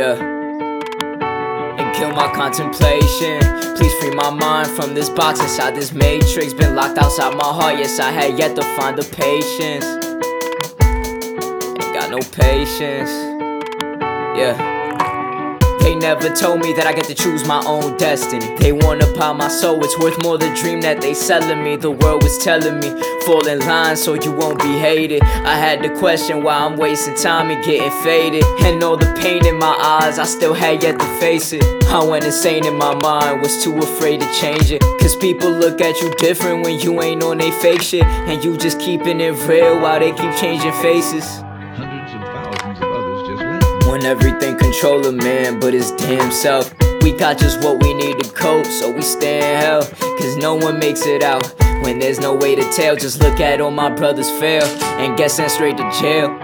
Yeah, and kill my contemplation. Please free my mind from this box inside this matrix. Been locked outside my heart, yes, I had yet to find the patience. Ain't got no patience. Yeah. They never told me that I get to choose my own destiny. They wanna buy my soul, it's worth more the dream that they selling me. The world was telling me, fall in line so you won't be hated. I had to question why I'm wasting time and getting faded. And all the pain in my eyes, I still had yet to face it. I went insane in my mind, was too afraid to change it. Cause people look at you different when you ain't on they fake shit. And you just keeping it real while they keep changing faces. Hundreds of thousands of others just left. When everything control a man but his damn self. We got just what we need to cope, so we stay in hell. Cause no one makes it out when there's no way to tell. Just look at all my brothers fail and get sent straight to jail.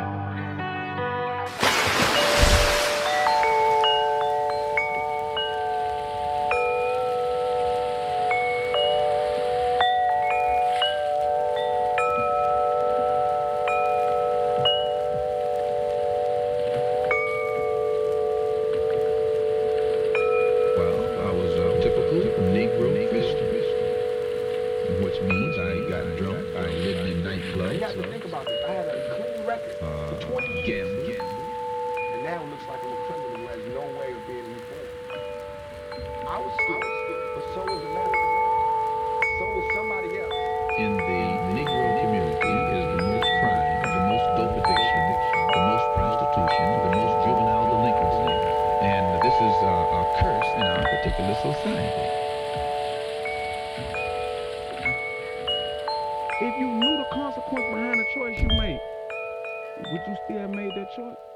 I was a typical Negro Christian, which means I got drunk, I lived in nightclubs. You have to think about this. I had a clean record for 20 years, and now it looks like I'm a criminal who has no way of being reformed. I was stupid, but so was America. So was somebody else. In the Negro community is the most crime, the most dope addiction, the most prostitution, the most juvenile delinquency. And this is a curse in our particular society. If you knew the consequence behind the choice you made, would you still have made that choice?